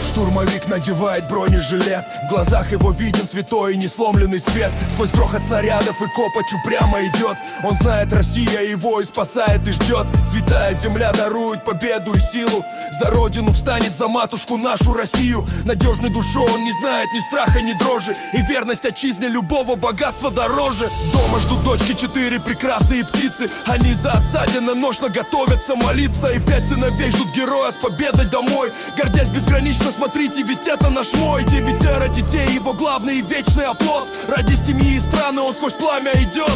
Вновь штурмовик надевает бронежилет. В глазах его виден святой и несломленный свет. Сквозь грохот снарядов и копоть упрямо идет. Он знает, Россия его и спасает, и ждет. Святая земля дарует победу и силу. За родину встанет, за матушку нашу Россию. Надежной душой он не знает ни страха, ни дрожи. И верность отчизне любого богатства дороже. Дома ждут дочки 4 прекрасные птицы. Они за отца денно-ношно готовятся молиться. И 5 сыновей ждут героя с победой домой. Гордясь безгранично, смотрите, ведь это наш мой. 9 детей, его главный и вечный оплот. Ради семьи и страны он сквозь пламя идет.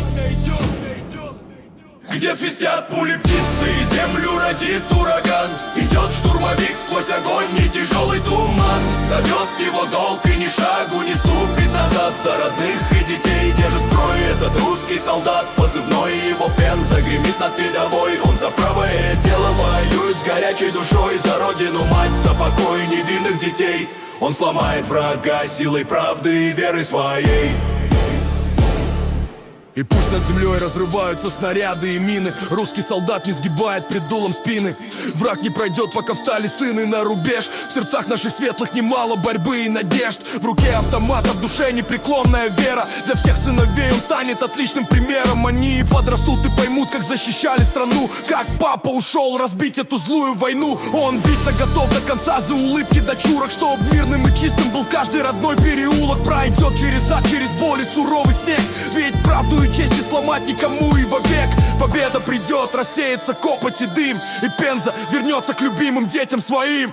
Где свистят пули птицы и землю разит ураган. Идет штурмовик сквозь огонь и тяжелый туман. Зовет его долг и ни шагу не ступит назад. За родных и детей держит строй этот русский солдат. Позывной его Пенза гремит над передовой. Он за правое дело воюет с горячей душой. За родину мать, за покой невинных детей. Он сломает врага силой правды и веры своей. И пусть над землей разрываются снаряды и мины, русский солдат не сгибает пред дулом спины. Враг не пройдет, пока встали сыны на рубеж. В сердцах наших светлых немало борьбы и надежд. В руке автомата, в душе непреклонная вера. Для всех сыновей он станет отличным примером. Они подрастут и поймут, как защищали страну. Как папа ушел разбить эту злую войну. Он биться готов до конца за улыбки дочурок. Чтоб мирным и чистым был каждый родной переулок. Пройдет через ад, через боль и суровый снег. Ведь правду и честь не сломать никому и вовек. Победа придет, рассеется копоть и дым. И Пенза вернется к любимым детям своим.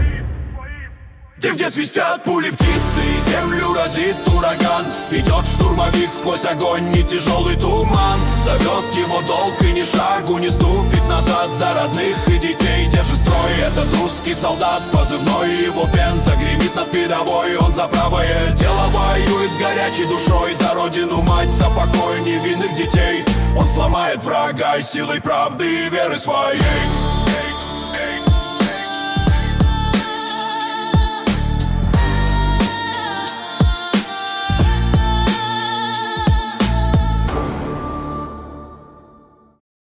Где свистят пули птицы и землю разит ураган. Идет штурмовик сквозь огонь и тяжелый туман. Зовет его долг и ни шагу не ступит назад. За родных и детей держит строй этот русский солдат. Позывной его Пенза гремит над передовой. Он за правое дело воюет с горячей душой. За родину мать, за покой невинных детей. Он сломает врага силой правды и веры своей.